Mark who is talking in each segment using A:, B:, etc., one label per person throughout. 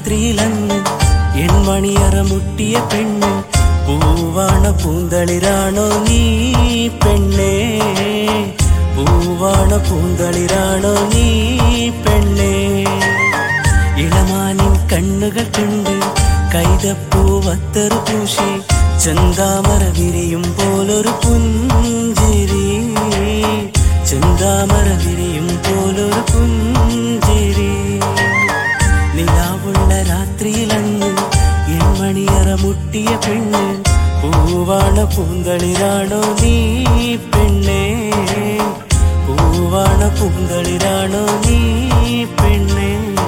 A: രാത്രിയിലന്ന് N മണിയറ മുട്ടിയ പെണ്ണ് പൂവാണ പൂന്തളിരാണോ നീ പെണ്ണേ പൂവാണ പൂന്തളിരാണോ നീ പെണ്ണേ ഇളമാനിൻ കണ്ണുകൾ കണ്ട് കൈതപ്പൂവത്തറു പൂശി ചെന്താമര വിരിയും പോലൊരു പുഞ്ചിരി ചെന്താമര വിരിയും പോലൊരു പുഞ്ചിരി നിലാവുള്ള രാത്രിയിലന്ന് എൻ മണിയറ മുട്ടിയ പെണ്ണ് പൂവാണ പൂന്തളിരാണോ നീ പെണ്ണേ പൂവാണ പൂന്തളിരാണോ നീ പെണ്ണേ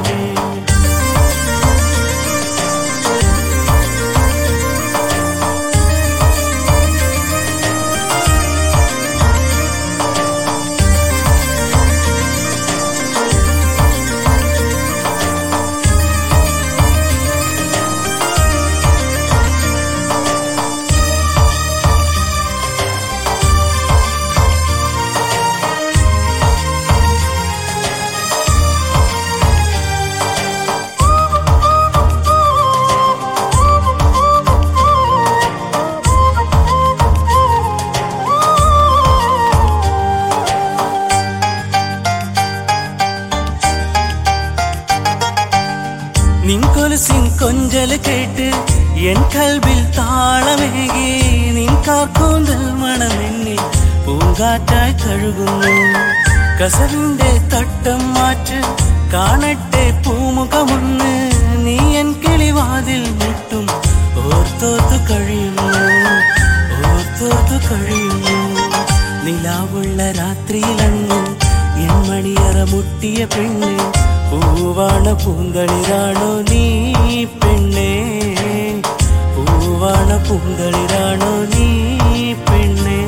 A: നിൻകൊലുസിൻ കൊഞ്ചൽ കേട്ട് എൻ കൽബിൽ താളമേകി നിൻ കാർക്കൂന്തൽ മണമെന്നിൽ പൂങ്കാറ്റായി കഴുകുന്നു കസവിന്റെ തട്ടം മാറ്റ് കാണട്ടെ പൂമുഖമൊന്ന് നീ എൻ കിളിവാതിൽ മുട്ടും ഓർത്തോർത്തു കഴിയുന്നു ഓർത്തോർത്തു കഴിയുന്നു നിലാവുള്ള രാത്രിയിലന്ന് എൻ മണിയറ മുട്ടിയ പെണ്ണ് പൂവാണ പൂന്തളിരാണോ നീ പെണ്ണേ പൂവാണ പൂന്തളിരാണോ നീ പെണ്ണേ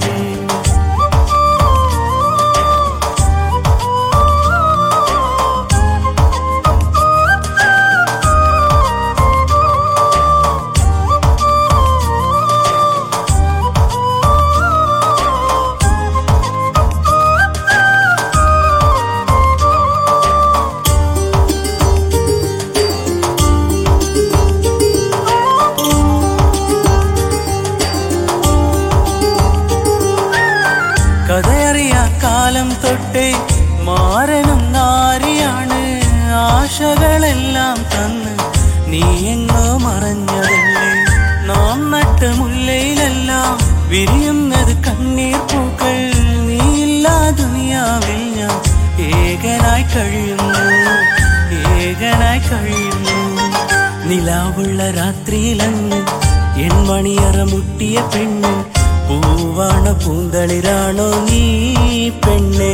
A: കഥയറിയാ കാലം തൊട്ടേ മാരനും നാരിയാണ് ആശകളെല്ലാം തന്ന് നീ എങ്ങോ മറഞ്ഞതല്ലേ നാം നട്ട മുല്ലയിലെല്ലാം വിരിയുന്നത് കണ്ണീർ പൂക്കൾ നീയില്ലാ ദുനിയാവിൽ ഞാൻ ഏകനായി കഴിയുന്നു ഏകനായി കഴിയുന്നു നിലാവുള്ള രാത്രിയിലന്ന് എൻ മണിയറ മുട്ടിയ പെണ്ണ് പൂവാണ പൂന്തളിരാണോ നീ പെണ്ണേ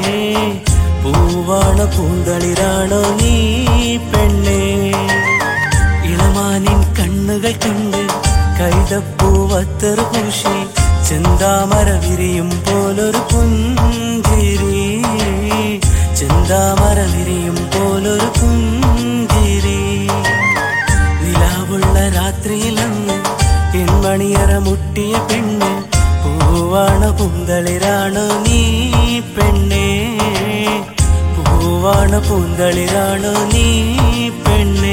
A: പൂവാണ പൂന്തളിരാണോ നീ പെണ്ണേ ഇളമാനിൻ കണ്ണുകൾ കണ്ട് കൈതപ്പൂവത്തറു പൂശി ചെന്താമര വിരിയും പോലൊരു പുഞ്ചിരി ചെന്താമര വിരിയും പോലൊരു പുഞ്ചിരി നിലാവുള്ള രാത്രിയിലന്ന് എൻ മണിയറ മുട്ടിയ പെണ്ണ് പൂവാണ പൂന്തളിരാണോ നീ പെണ്ണേ പൂവാണ പൂന്തളിരാണോ നീ പെണ്ണേ